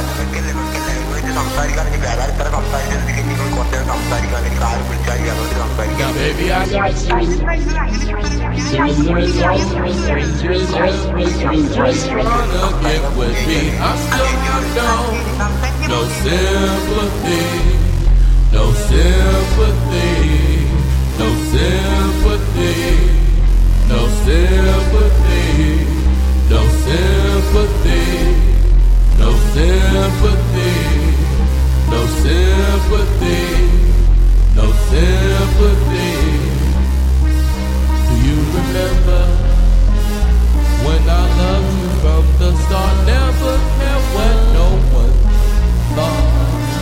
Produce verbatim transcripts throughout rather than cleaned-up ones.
അതിനൊക്കെ ലാംഗ്വേജ് സംസാരിക്കാണെങ്കിൽ വേറെ ഇത്ര സംസാരിച്ചിട്ടുണ്ടെങ്കിൽ നിങ്ങൾ കുറച്ചേരം സംസാരിക്കാൻ എനിക്ക് ആരും വിളിച്ചാൽ അതുകൊണ്ട് സംസാരിക്കാം. Baby, I got you. Two strangers helpless, you just wanna get with me. I still don't know. No sympathy, no sympathy, no sympathy, no sympathy, no sympathy, no sympathy, no sympathy, no sympathy. Do you remember when I loved you from the start? Never cared what no one thought.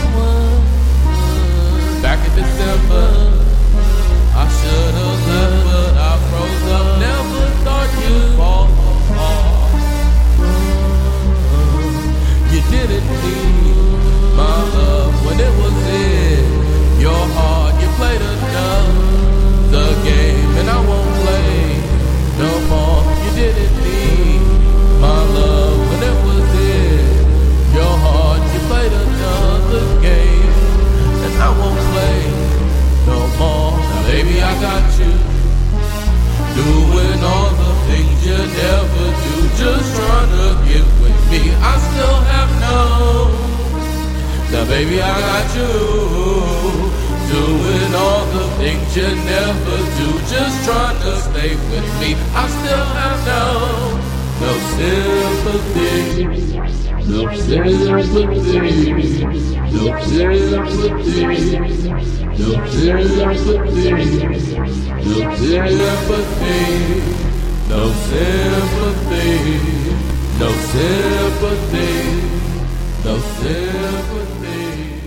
Back in December, I should've left, but I froze up. Never thought you'd fall apart. You didn't need my love when it was in your heart. You played another game, and I won't play no more. You didn't need my love when it was in your heart. You played another game, and I won't play no more. Now baby, I got you, doing all the things you never do, just trying to get with me. I still have no. Now baby, I got you, doing all the things you never do, just trying to stay with me. I still have no, no sympathy, no sympathy, no sympathy, no sympathy, no sympathy, no sympathy, no sympathy, no sympathy.